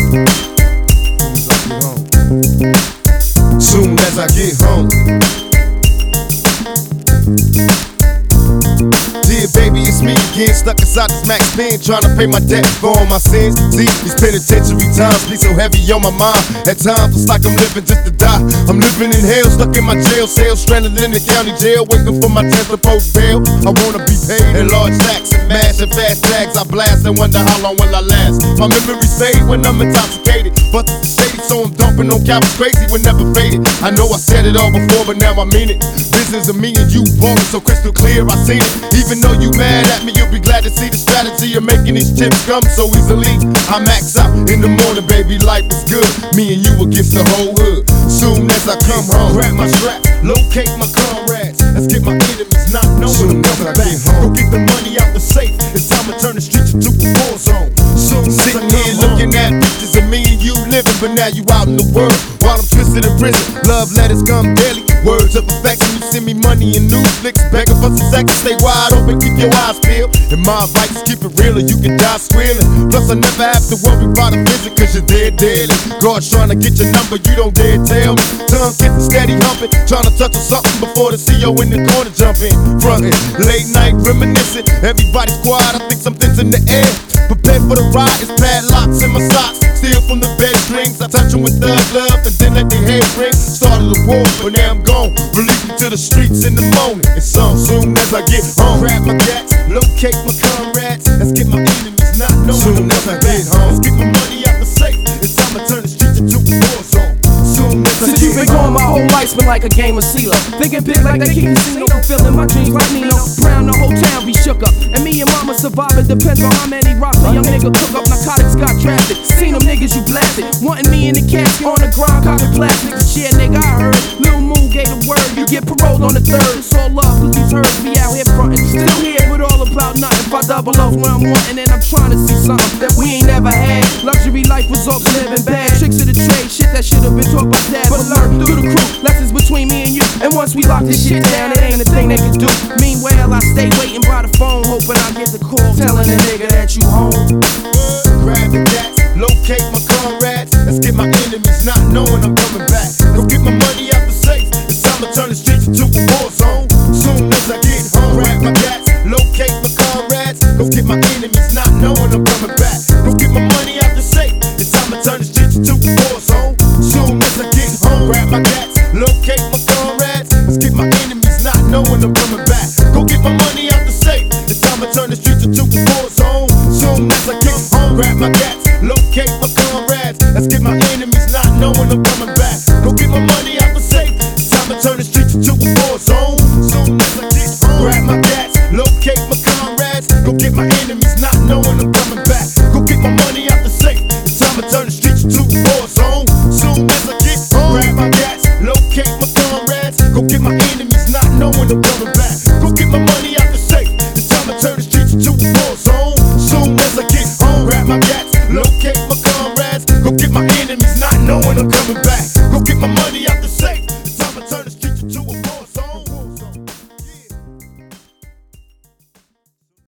Soon as I get home. Dear baby, it's me again, stuck inside this max pen, trying to pay my debt for all my sins. See, these penitentiary times be so heavy on my mind. At times it's like I'm living just to die. I'm living in hell, stuck in my jail cell, stranded in the county jail, waiting for my 10th to post bail. I wanna be paid in large stacks and mash and fast tags. I blast and wonder how long will I last. My memories fade when I'm intoxicated, but the shady, so I'm dumping on cowards crazy when never faded. I know I said it all before, but now I mean it. Business of me and you ballin' so crystal clear, I seen it. Even though you mad at me, you'll be glad to see the strategy of making these chips come so easily. I max out in the morning, baby, life is good. Me and you against the whole hood. Soon as I come home, grab my strap, locate my comrades. Let's get my enemies not knowing I'm coming back. Go get the money out the safe. It's time to turn the streets into a war zone. Soon sitting here looking at pictures of me and you living, but now you out in the world while I'm twisted in prison. Love letters come daily, words of affection. You send me money and new flicks, begging for some seconds. Stay wide open, keep your eyes peeled. And my advice is keep it real or you can die squealing. Plus I never have to worry about a visit, cause you're dead daily. God's trying to get your number, you don't dare tell me. Tongue getting steady humping, trying to touch on something before the CO in the corner jump in. Frontin', late night reminiscing, everybody's quiet, I think something's in the air. Prepared for the ride, it's padlocks in my socks. Steal from the bed strings, I touch them with thug love and then let their head ring. Started the war, but now I'm gone. Release me to the streets in the morning. It's on soon as I get home. Grab my gats, locate my comrades. Let's get my enemies not knowing. Soon as I get home, let's get my money out the safe. It's time to turn the streets into a war zone. Since you've been gone, my whole life's been like a game of CeeLo. Thinking big like they keep casino, feeling my dreams like Nino Brown. The whole town be shook up, and me and mama surviving depends on how many rocks a young nigga cook up. Narcotics got drafted, seen them niggas you blasted, wanting me in the casket on the ground, copping plastics. Shit, nigga, I heard Lil Moon gave the word, you get paroled on the 3rd. It's all love, cause these herds be out here frontin'. Still here with all about nothing. If I double off where I'm wanting, and I'm trying to see something that we ain't never had. Luxury life was all living bad. Tricks of the trade, shit that should've been taught by dad. But learn through the crew, lessons between me and you. And once we lock this shit down, it ain't a thing they can do. Meanwhile, I stay waiting by the phone, hoping I get the call telling the nigga that you home. Grab the gats, locate my comrades. Let's get my enemies not knowing I'm coming back. Go get my money out the safe. It's time to turn the streets into a war zone. Soon as I get home, grab my gats, locate my comrades. Go get my enemies not knowing I'm coming back. Go get my money out the safe. It's time to turn the streets into a war zone. Soon as I get home, grab my gats, locate my comrades. Let's get my enemies not knowing I'm coming back. Go get my money out the safe. It's time to turn the streets into a war zone. Soon as I get home, grab my gats, locate my comrades. Let's get my enemies not knowing I'm coming back. Go get my money out the safe. It's time to turn the streets into a war zone. Soon as I get home, grab my gats, locate my comrades. Go get my enemies not knowing I'm coming back. Go get my money out the safe. It's time to turn the streets into a war zone. Soon as I get home, grab my gats, locate my comrades. Go get my enemies not knowing I'm coming back. Go get my money out